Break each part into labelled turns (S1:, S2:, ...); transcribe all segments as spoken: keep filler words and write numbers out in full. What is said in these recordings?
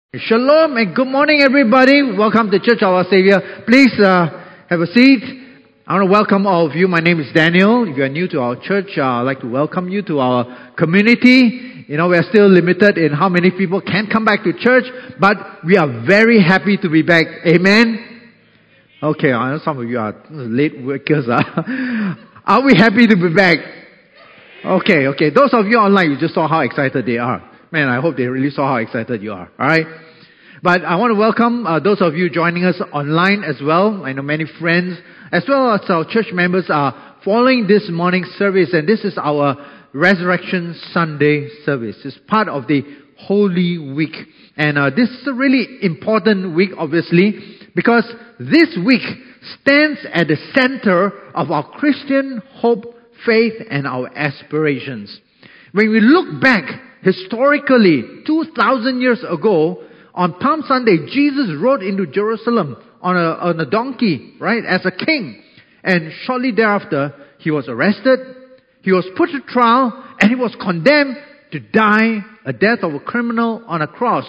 S1: Shalom and good morning, everybody. Welcome to Church of Our Savior. Please uh, have a seat. I want to welcome all of you. My name is Daniel. If you are new to our church, uh, I'd like to welcome you to our community. You know, we are still limited in how many people can come back to church, but we are very happy to be back. Amen? Okay, I know some of you are late workers. Uh. Are we happy to be back? Okay, okay. Those of you online, you just saw how excited they are. Man, I hope they really saw how excited you are. Alright? But I want to welcome uh, those of you joining us online as well. I know many friends, as well as our church members are following this morning's service. And this is our Resurrection Sunday service. It's part of the Holy Week. And uh, this is a really important week, obviously, because this week stands at the center of our Christian hope, faith, and our aspirations. When we look back historically, two thousand years ago, on Palm Sunday, Jesus rode into Jerusalem on a, on a donkey, right, as a king. And shortly thereafter, he was arrested, he was put to trial, and he was condemned to die a death of a criminal on a cross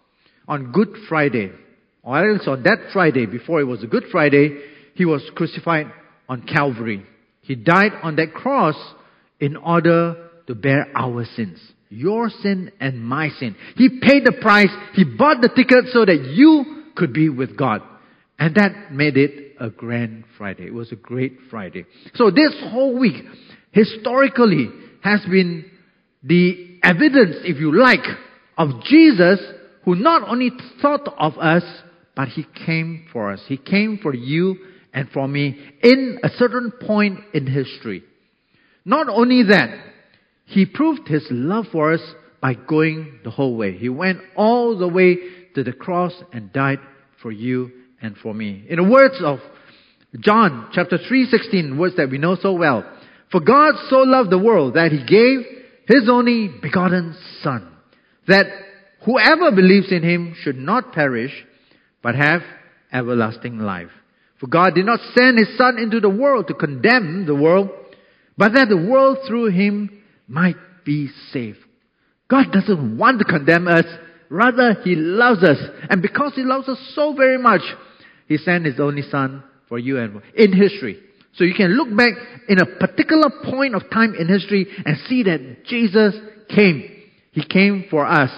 S1: on Good Friday. Or else on that Friday, before it was a Good Friday, he was crucified on Calvary. He died on that cross in order to bear our sins. Your sin and my sin. He paid the price. He bought the ticket so that you could be with God. And that made it a grand Friday. It was a great Friday. So this whole week, historically, has been the evidence, if you like, of Jesus, who not only thought of us, but He came for us. He came for you and for me in a certain point in history. Not only that, He proved His love for us by going the whole way. He went all the way to the cross and died for you and for me. In the words of John chapter three sixteen, words that we know so well. For God so loved the world that He gave His only begotten Son, that whoever believes in Him should not perish, but have everlasting life. For God did not send His Son into the world to condemn the world, but that the world through Him might be saved. God doesn't want to condemn us. Rather, He loves us. And because He loves us so very much, He sent His only Son for you and in history. So you can look back in a particular point of time in history and see that Jesus came. He came for us.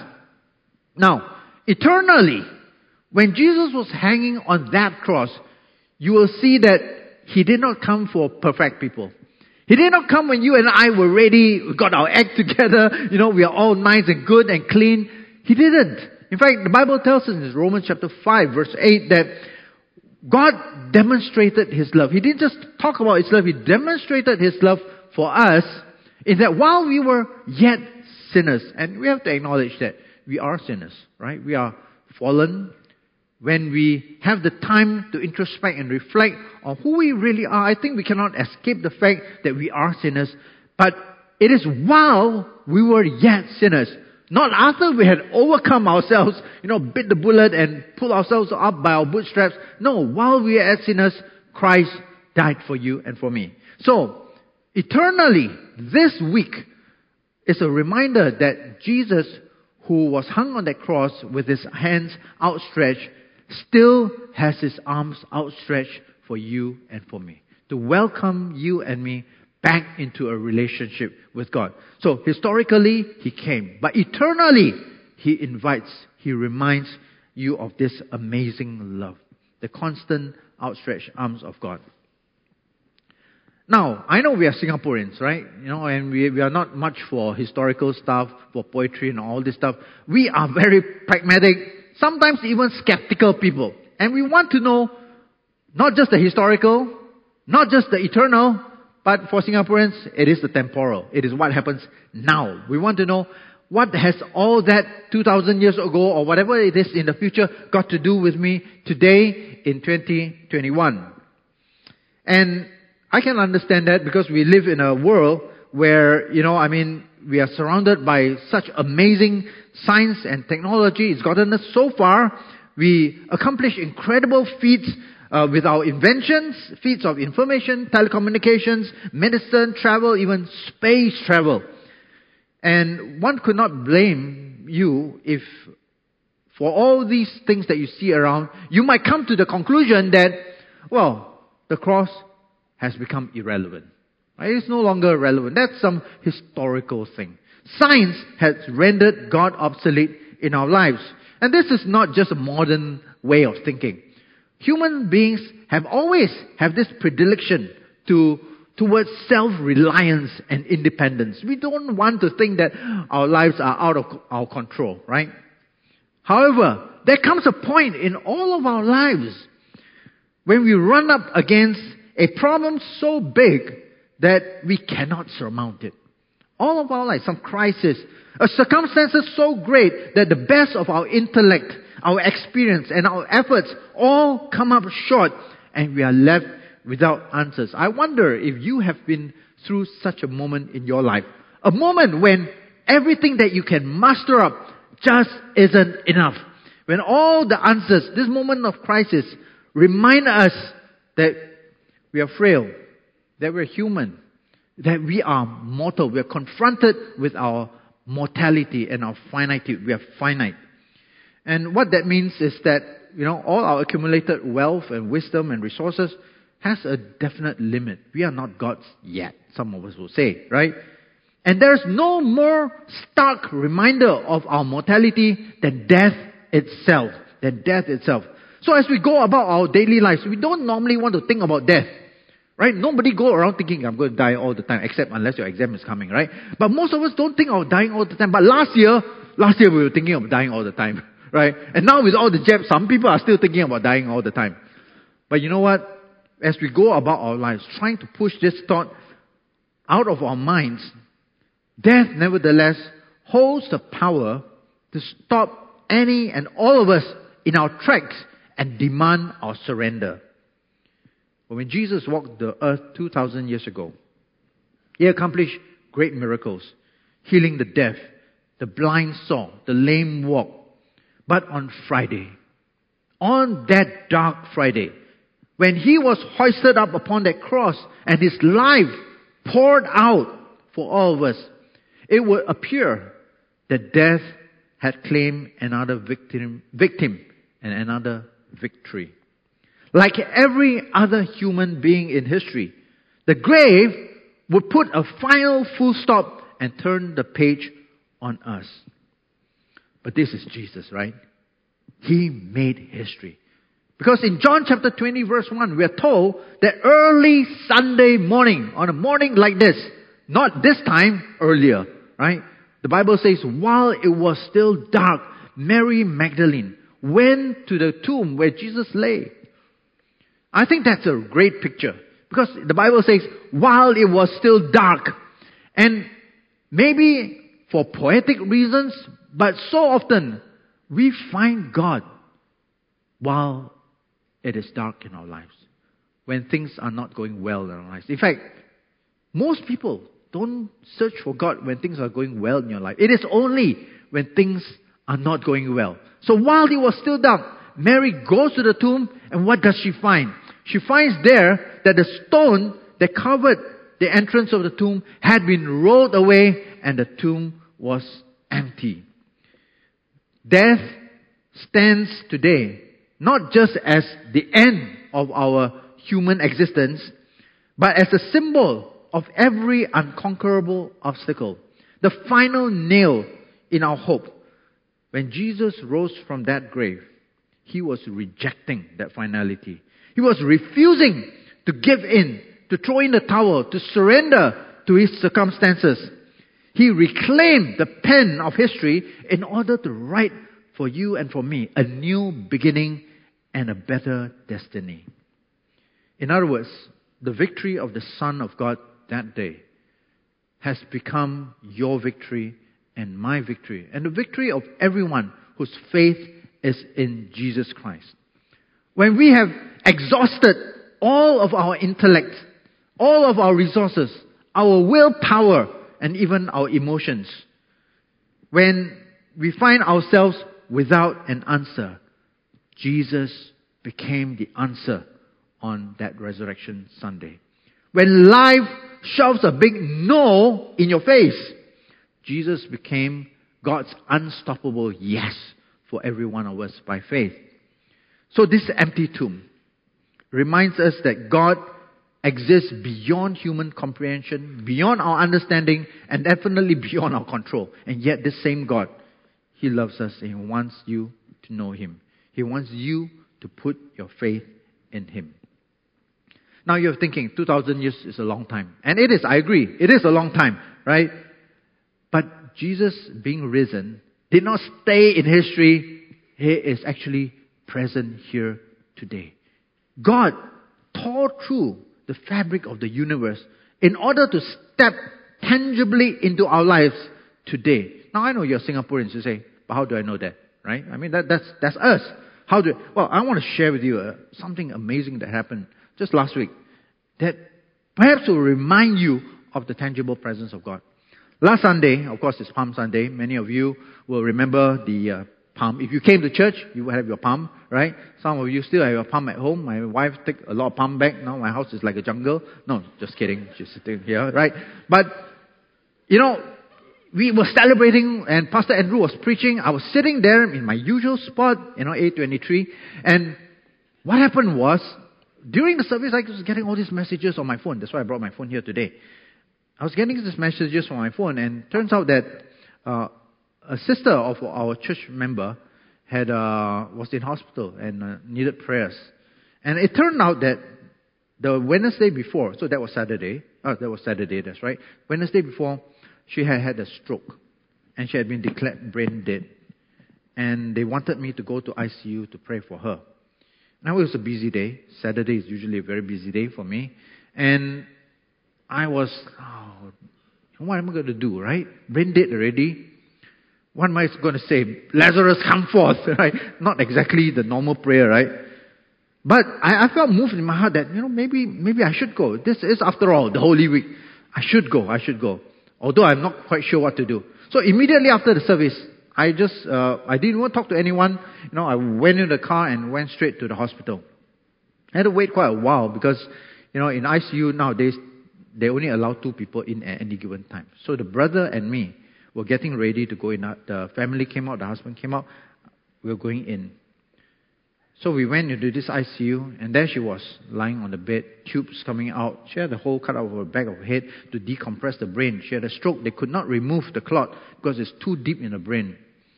S1: Now, eternally, when Jesus was hanging on that cross, you will see that He did not come for perfect people. He did not come when you and I were ready, we got our act together, you know, we are all nice and good and clean. He didn't. In fact, the Bible tells us in Romans chapter five, verse eight, that God demonstrated His love. He didn't just talk about His love, He demonstrated His love for us in that while we were yet sinners, and we have to acknowledge that we are sinners, right? We are fallen. When we have the time to introspect and reflect on who we really are, I think we cannot escape the fact that we are sinners. But it is while we were yet sinners, not after we had overcome ourselves, you know, bit the bullet and pull ourselves up by our bootstraps. No, while we were sinners, Christ died for you and for me. So, eternally, this week is a reminder that Jesus, who was hung on that cross with His hands outstretched, still has His arms outstretched for you and for me, to welcome you and me back into a relationship with God. So historically, He came, but eternally, He invites, He reminds you of this amazing love, the constant outstretched arms of God. Now, I know we are Singaporeans, right? You know, and we, we are not much for historical stuff, for poetry and all this stuff. We are very pragmatic, sometimes even skeptical people. And we want to know not just the historical, not just the eternal, but for Singaporeans, it is the temporal. It is what happens now. We want to know what has all that two thousand years ago or whatever it is in the future got to do with me today in twenty twenty-one. And I can understand that because we live in a world where, you know, I mean, we are surrounded by such amazing science and technology. It's gotten us so far. We accomplish incredible feats uh, with our inventions, feats of information, telecommunications, medicine, travel, even space travel. And one could not blame you if for all these things that you see around, you might come to the conclusion that, well, the cross has become irrelevant. Right? It's no longer relevant. That's some historical thing. Science has rendered God obsolete in our lives. And this is not just a modern way of thinking. Human beings have always have this predilection to towards self-reliance and independence. We don't want to think that our lives are out of our control, right? However, there comes a point in all of our lives when we run up against a problem so big that we cannot surmount it. All of our lives, some crisis, a circumstances so great that the best of our intellect, our experience, and our efforts all come up short, and we are left without answers. I wonder if you have been through such a moment in your life. A moment when everything that you can muster up just isn't enough. When all the answers, this moment of crisis, remind us that we are frail, that we're human, that we are mortal. We are confronted with our mortality and our finitude. We are finite. And what that means is that, you know, all our accumulated wealth and wisdom and resources has a definite limit. We are not gods yet, some of us will say, right? And there's no more stark reminder of our mortality than death itself. Than death itself. So as we go about our daily lives, we don't normally want to think about death. Right? Nobody go around thinking, I'm going to die all the time, except unless your exam is coming, right? But most of us don't think of dying all the time. But last year, last year we were thinking of dying all the time, right? And now with all the jabs, some people are still thinking about dying all the time. But you know what? As we go about our lives, trying to push this thought out of our minds, death nevertheless holds the power to stop any and all of us in our tracks and demand our surrender. But when Jesus walked the earth two thousand years ago, He accomplished great miracles, healing the deaf, the blind saw, the lame walk. But on Friday, on that dark Friday, when He was hoisted up upon that cross and His life poured out for all of us, it would appear that death had claimed another victim, victim and another victory. Like every other human being in history, the grave would put a final full stop and turn the page on us. But this is Jesus, right? He made history. Because in John chapter twenty verse one, we are told that early Sunday morning, on a morning like this, not this time, earlier, right? The Bible says, while it was still dark, Mary Magdalene went to the tomb where Jesus lay. I think that's a great picture. Because the Bible says, while it was still dark. And maybe for poetic reasons, but so often we find God while it is dark in our lives. When things are not going well in our lives. In fact, most people don't search for God when things are going well in your life. It is only when things are not going well. So while it was still dark, Mary goes to the tomb, and what does she find? She finds there that the stone that covered the entrance of the tomb had been rolled away, and the tomb was empty. Death stands today not just as the end of our human existence, but as a symbol of every unconquerable obstacle. The final nail in our hope. When Jesus rose from that grave, He was rejecting that finality. He was refusing to give in, to throw in the towel, to surrender to His circumstances. He reclaimed the pen of history in order to write for you and for me a new beginning and a better destiny. In other words, the victory of the Son of God that day has become your victory and my victory, and the victory of everyone whose faith is in Jesus Christ. When we have exhausted all of our intellect, all of our resources, our willpower, and even our emotions, when we find ourselves without an answer, Jesus became the answer on that Resurrection Sunday. When life shoves a big no in your face, Jesus became God's unstoppable yes for every one of us by faith. So this empty tomb reminds us that God exists beyond human comprehension, beyond our understanding, and definitely beyond our control. And yet this same God, He loves us and He wants you to know Him. He wants you to put your faith in Him. Now you're thinking, two thousand years is a long time. And it is, I agree. It is a long time, right? But Jesus being risen did not stay in history. He is actually present here today. God tore through the fabric of the universe in order to step tangibly into our lives today. Now I know you're Singaporeans, you say, but how do I know that? Right? I mean, that, that's that's us. How do? Well, I want to share with you uh, something amazing that happened just last week that perhaps will remind you of the tangible presence of God. Last Sunday, of course, it's Palm Sunday. Many of you will remember the uh, palm. If you came to church, you will have your palm, right? Some of you still have your palm at home. My wife took a lot of palm back. Now my house is like a jungle. No, just kidding. She's sitting here, right? But, you know, we were celebrating and Pastor Andrew was preaching. I was sitting there in my usual spot, you know, A twenty-three. And what happened was, during the service, I was getting all these messages on my phone. That's why I brought my phone here today. I was getting these messages on my phone, and turns out that uh, a sister of our church member had uh, was in hospital and uh, needed prayers. And it turned out that the Wednesday before, so that was Saturday. Oh, that was Saturday. That's right. Wednesday before, she had had a stroke, and she had been declared brain dead. And they wanted me to go to I C U to pray for her. Now it was a busy day. Saturday is usually a very busy day for me. And I was, oh, what am I going to do, right? Brain dead already. What am I going to say? Lazarus, come forth, right? Not exactly the normal prayer, right? But I, I felt moved in my heart that, you know, maybe maybe I should go. This is, after all, the Holy Week. I should go, I should go. Although I'm not quite sure what to do. So immediately after the service, I just, uh, I didn't want to talk to anyone. You know, I went in the car and went straight to the hospital. I had to wait quite a while because, you know, in I C U nowadays, they only allow two people in at any given time. So the brother and me were getting ready to go in. The family came out, the husband came out. We were going in. So we went into this I C U, and there she was, lying on the bed, tubes coming out. She had a hole cut out of her back of her head to decompress the brain. She had a stroke. They could not remove the clot because it's too deep in the brain.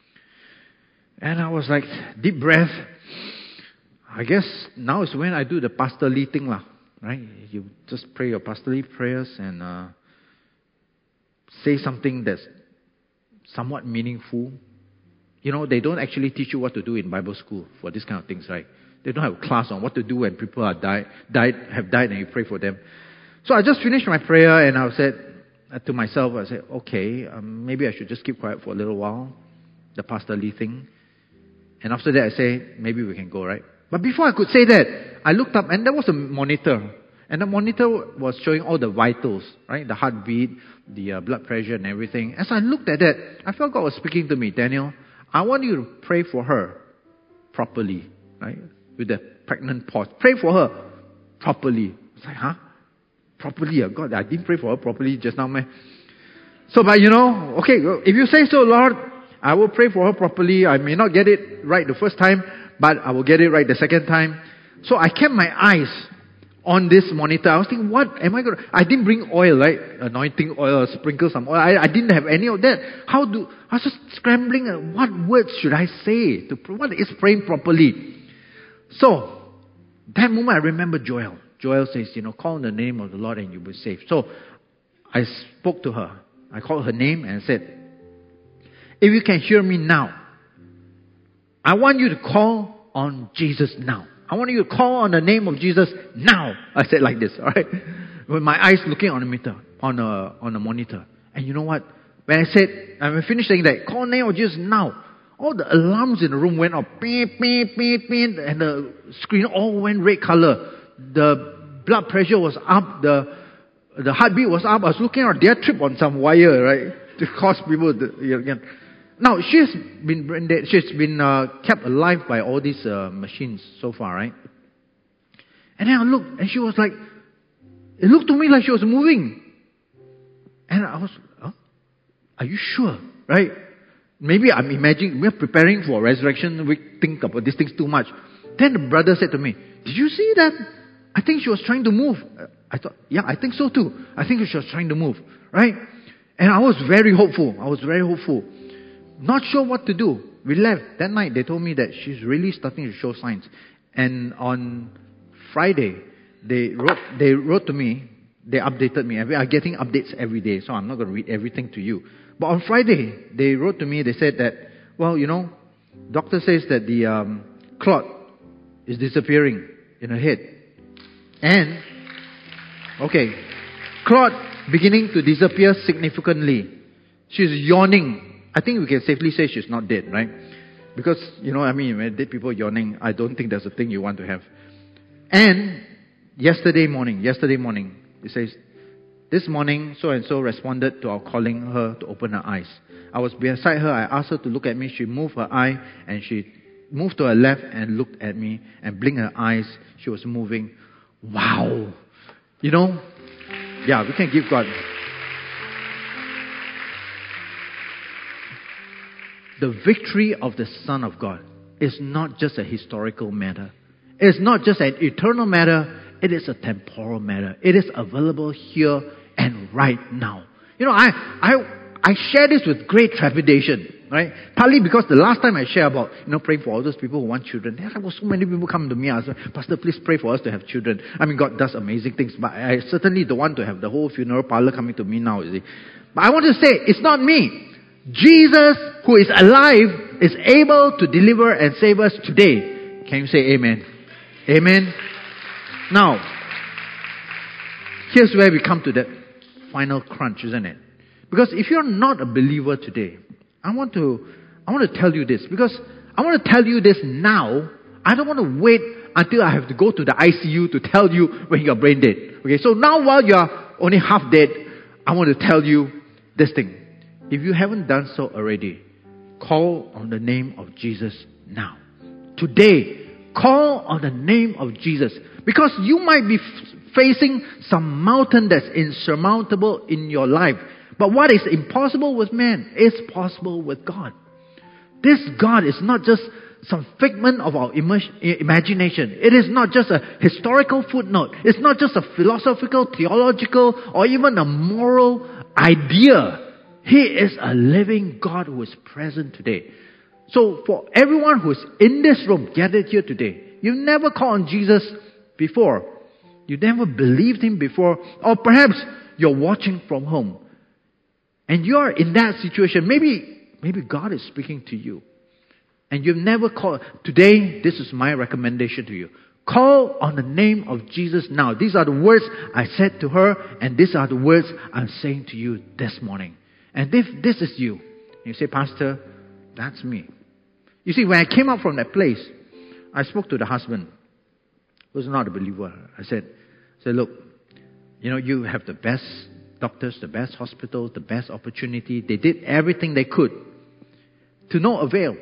S1: And I was like, deep breath. I guess now is when I do the pastorly thing, lah, right? You just pray your pastorly prayers and uh, say something that's somewhat meaningful. You know, they don't actually teach you what to do in Bible school for these kind of things, right? They don't have a class on what to do when people are died, died, have died, and you pray for them. So I just finished my prayer, and I said to myself, I said, okay, um, maybe I should just keep quiet for a little while, the pastorly thing. And after that, I say, maybe we can go, right? But before I could say that, I looked up, and there was a monitor. And the monitor was showing all the vitals, right? The heartbeat, the uh, blood pressure, and everything. As I looked at that, I felt God was speaking to me, Daniel, I want you to pray for her properly, right? With the pregnant pause. Pray for her properly. I was like, huh? Properly? Oh God, I didn't pray for her properly just now, man. So, but you know, okay, if you say so, Lord, I will pray for her properly. I may not get it right the first time, but I will get it right the second time. So I kept my eyes on this monitor. I was thinking, what am I going to... I didn't bring oil, right? Anointing oil, sprinkle some oil. I, I didn't have any of that. How do... I was just scrambling. Uh, what words should I say? To What is praying properly? So, that moment I remember Joel. Joel says, you know, call on the name of the Lord and you will be saved. So, I spoke to her. I called her name and said, if you can hear me now, I want you to call on Jesus now. I want you to call on the name of Jesus now. I said like this, all right? With my eyes looking on the meter, on the on the monitor. And you know what? When I said, I finished saying that, call on the name of Jesus now. All the alarms in the room went off. Beep, beep, beep, beep, and the screen all went red color. The blood pressure was up. The the heartbeat was up. I was looking at their trip on some wire, right? To cause people to, you know, now, she's been she's been uh, kept alive by all these uh, machines so far, right? And then I looked, and she was like, it looked to me like she was moving. And I was, oh, are you sure, right? maybe I'm imagining, we're preparing for resurrection, we think about these things too much. Then the brother said to me, did you see that? I think she was trying to move. I thought, yeah, I think so too. I think she was trying to move, right? And I was very hopeful. I was very hopeful. Not sure what to do. We left. That night, they told me that she's really starting to show signs. And on Friday, they wrote, they wrote to me, they updated me. We are getting updates every day, so I'm not going to read everything to you. But on Friday, they wrote to me, they said that, well, you know, doctor says that the um, clot is disappearing in her head. And, okay, clot beginning to disappear significantly. She's yawning. I think we can safely say she's not dead, right? Because, you know, I mean, when dead people yawning, I don't think that's a thing you want to have. And yesterday morning, yesterday morning, it says, this morning, so-and-so responded to our calling her to open her eyes. I was beside her. I asked her to look at me. She moved her eye and she moved to her left and looked at me and blinked her eyes. She was moving. Wow. You know, yeah, we can give God. The victory of the Son of God is not just a historical matter. It's not just an eternal matter. It is a temporal matter. It is available here and right now. You know, I I I share this with great trepidation, right? Partly because the last time I shared about, you know, praying for all those people who want children, there were so many people coming to me and said, Pastor, please pray for us to have children. I mean, God does amazing things, but I certainly don't want to have the whole funeral parlor coming to me now, you see. But I want to say, it's not me. Jesus, who is alive, is able to deliver and save us today. Can you say amen? Amen? Now, here's where we come to that final crunch, isn't it? Because if you're not a believer today, I want to I want to tell you this. Because I want to tell you this now. I don't want to wait until I have to go to the I C U to tell you when you're brain dead. Okay, so now while you're only half dead, I want to tell you this thing. If you haven't done so already, call on the name of Jesus now. Today, call on the name of Jesus. Because you might be f- facing some mountain that's insurmountable in your life. But what is impossible with man is possible with God. This God is not just some figment of our im- imagination. It is not just a historical footnote. It's not just a philosophical, theological, or even a moral idea. He is a living God who is present today. So for everyone who is in this room, gathered here today, you've never called on Jesus before. You never believed Him before. Or perhaps you're watching from home. And you're in that situation. Maybe, maybe God is speaking to you. And you've never called. Today, this is my recommendation to you. Call on the name of Jesus now. These are the words I said to her. And these are the words I'm saying to you this morning. And if this is you, you say, Pastor, that's me. You see, when I came out from that place, I spoke to the husband, who's not a believer. I said, I said, look, you know, you have the best doctors, the best hospitals, the best opportunity. They did everything they could. To no avail.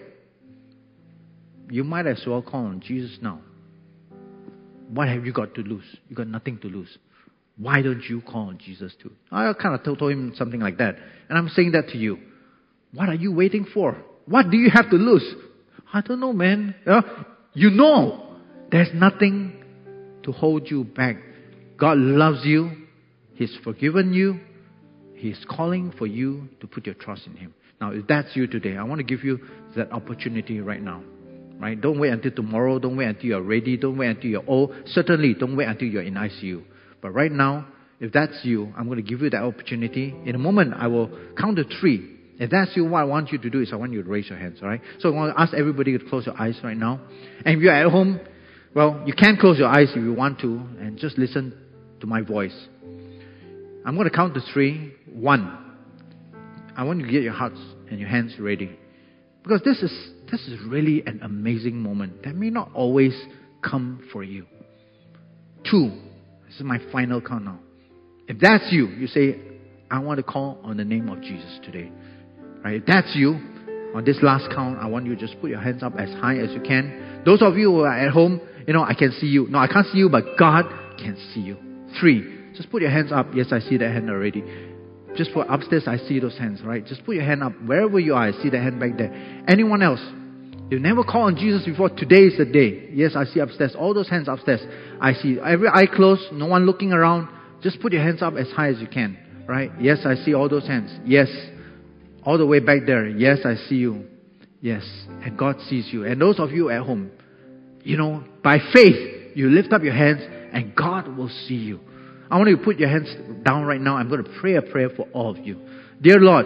S1: You might as well call on Jesus now. What have you got to lose? You got nothing to lose. Why don't you call on Jesus too? I kind of told him something like that. And I'm saying that to you. What are you waiting for? What do you have to lose? I don't know, man. Uh, you know there's nothing to hold you back. God loves you. He's forgiven you. He's calling for you to put your trust in Him. Now, if that's you today, I want to give you that opportunity right now. Right? Don't wait until tomorrow. Don't wait until you're ready. Don't wait until you're old. Certainly, don't wait until you're in I C U. But right now, if that's you, I'm going to give you that opportunity. In a moment, I will count to three. If that's you, what I want you to do is I want you to raise your hands, all right? So I want to ask everybody to close your eyes right now. And if you're at home, well, you can close your eyes if you want to and just listen to my voice. I'm going to count to three. One. I want you to get your hearts and your hands ready. Because this is this is really an amazing moment that may not always come for you. Two. This is my final count now. If that's you, you say, I want to call on the name of Jesus today. Right? If that's you, on this last count, I want you to just put your hands up as high as you can. Those of you who are at home, you know, I can see you. No, I can't see you, but God can see you. Three. Just put your hands up. Yes, I see that hand already. Just put upstairs, I see those hands, right? Just put your hand up. Wherever you are, I see the hand back there. Anyone else? You've never called on Jesus before. Today is the day. Yes, I see upstairs. All those hands upstairs. I see. Every eye closed. No one looking around. Just put your hands up as high as you can. Right? Yes, I see all those hands. Yes. All the way back there. Yes, I see you. Yes. And God sees you. And those of you at home, you know, by faith, you lift up your hands and God will see you. I want you to put your hands down right now. I'm going to pray a prayer for all of you. Dear Lord,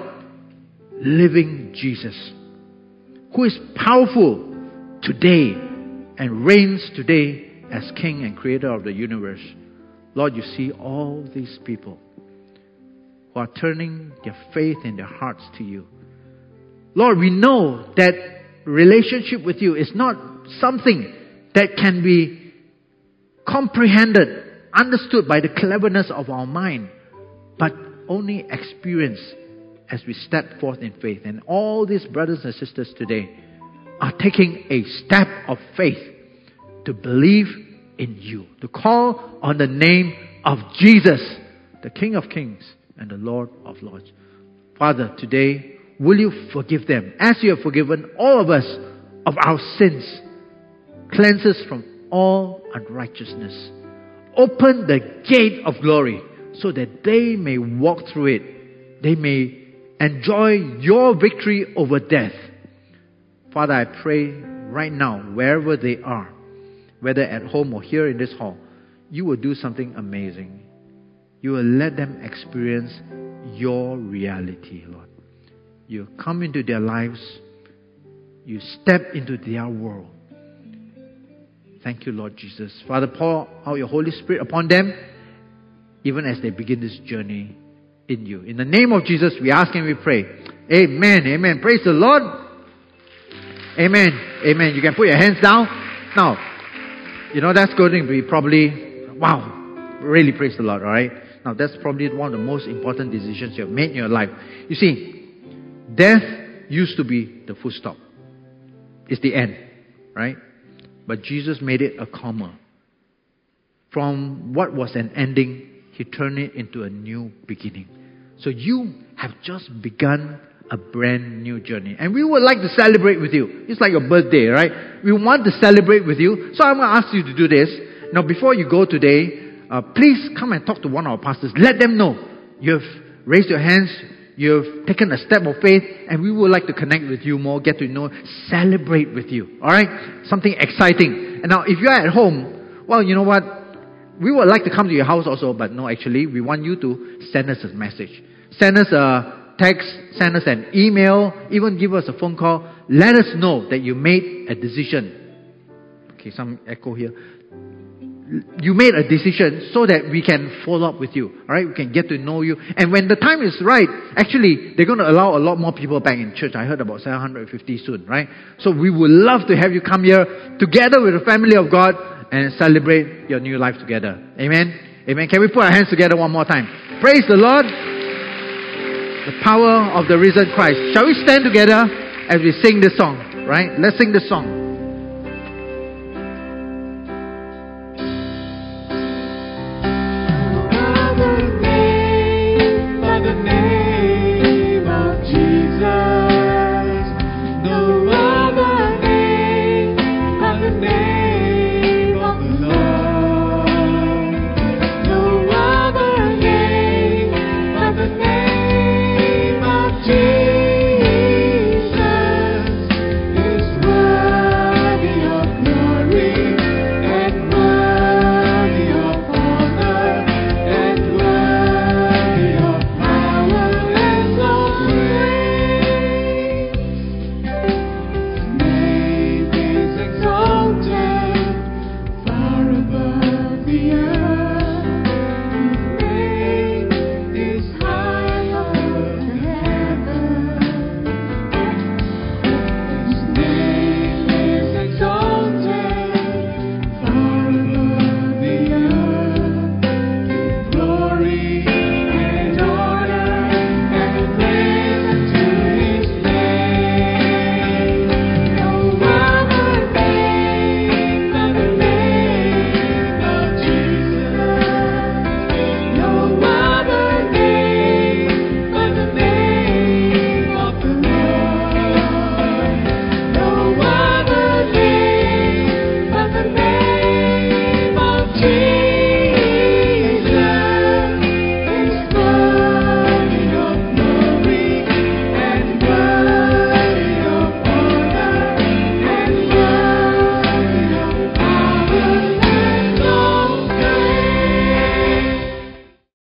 S1: living Jesus, who is powerful today and reigns today as King and Creator of the universe. Lord, you see all these people who are turning their faith and their hearts to you. Lord, we know that relationship with you is not something that can be comprehended, understood by the cleverness of our mind, but only experienced as we step forth in faith. And all these brothers and sisters today are taking a step of faith to believe in you, to call on the name of Jesus, the King of Kings and the Lord of Lords. Father, today, will you forgive them as you have forgiven all of us of our sins? Cleanse us from all unrighteousness. Open the gate of glory so that they may walk through it. They may enjoy your victory over death. Father, I pray right now, wherever they are, whether at home or here in this hall, you will do something amazing. You will let them experience your reality, Lord. You come into their lives. You step into their world. Thank you, Lord Jesus. Father, pour out your Holy Spirit upon them, even as they begin this journey in you. In the name of Jesus, we ask and we pray. Amen. Amen. Praise the Lord. Amen. Amen. You can put your hands down. Now, you know, that's going to be probably, wow, really praise the Lord, all right? Now, that's probably one of the most important decisions you have made in your life. You see, death used to be the full stop. It's the end, right? But Jesus made it a comma. From what was an ending, He turned it into a new beginning. So you have just begun a brand new journey. And we would like to celebrate with you. It's like your birthday, right? We want to celebrate with you. So I'm going to ask you to do this. Now, before you go today, uh, please come and talk to one of our pastors. Let them know you've raised your hands, you've taken a step of faith, and we would like to connect with you more, get to know, celebrate with you. Alright? Something exciting. And now, if you're at home, well, you know what? We would like to come to your house also, but no, actually, we want you to send us a message. Send us a text, send us an email, even give us a phone call. Let us know that you made a decision. Okay, some echo here. You made a decision so that we can follow up with you. Alright, we can get to know you. And when the time is right, actually, they're going to allow a lot more people back in church. I heard about seven hundred fifty soon, right? So we would love to have you come here together with the family of God and celebrate your new life together. Amen? Amen. Can we put our hands together one more time? Praise the Lord. The power of the risen Christ. Shall we stand together as we sing this song? Right? Let's sing this song.